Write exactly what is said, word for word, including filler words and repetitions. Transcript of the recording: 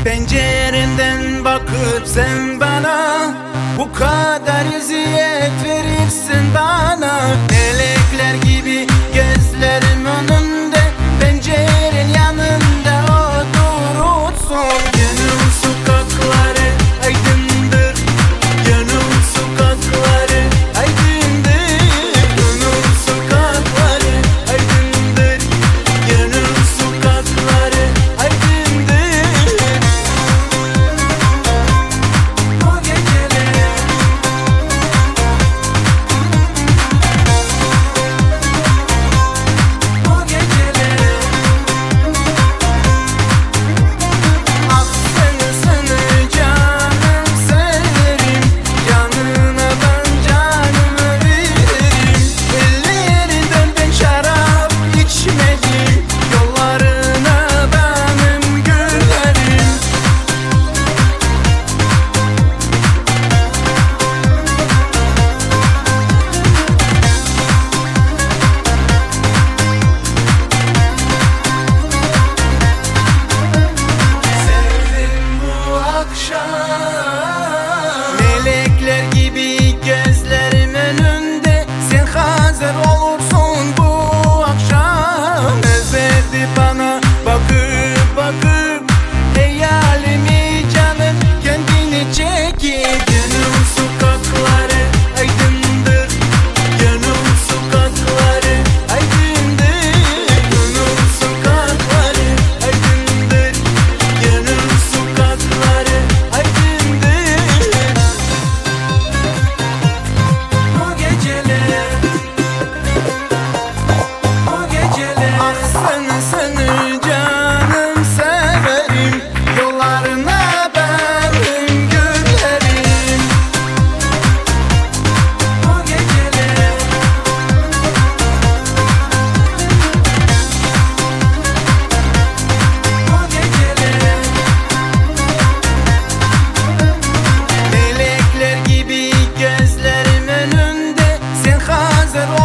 Pencerenden bakıp sen bana bu kadar eziyet verirsin bana. Melekler gibi gözlerim önünde, pencerenin yanında oturursun. Gönül sokakları aydındır, gönül sokakları aydındır, gönül sokakları aydındır, gönül sokakları aydındır. O geceler O geceler Ah seni seni canım severim, canına ben canımı veririm. Ellerinden ben şarap içmedim, yollarına benim güllerim. Sevdim bu akşam. Melekler gibi gözlerim önünde, sen hazır olursun bu akşam. Özledi bana bakıp bakıp, hayalimi canım kendini çekip. Gönül sokakları aydındır, gönül sokakları aydındır, gönül sokakları aydındır, gönül sokakları aydındır. O geceler O geceler Ah seni seni canım severim, yollarına benim güllerim. O geceler O geceler Melekler gibi gözlerim önünde, sen hazır ol.